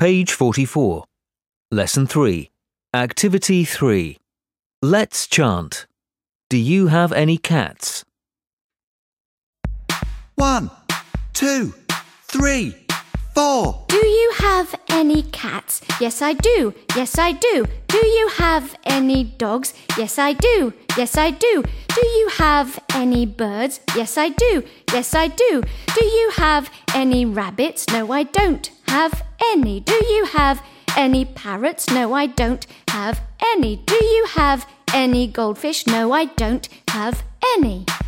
Page 44. Lesson 3. Activity 3. Let's chant. Do you have any cats? 1, 2, 3, 4. Do you have any cats? Yes, I do. Yes, I do. Do you have any dogs? Yes, I do. Yes, I do. Do you have any birds? Yes, I do. Yes, I do. Do you have any rabbits? No, I don't have any. Do you have any parrots? No, I don't have any. Do you have any goldfish? No, I don't have any.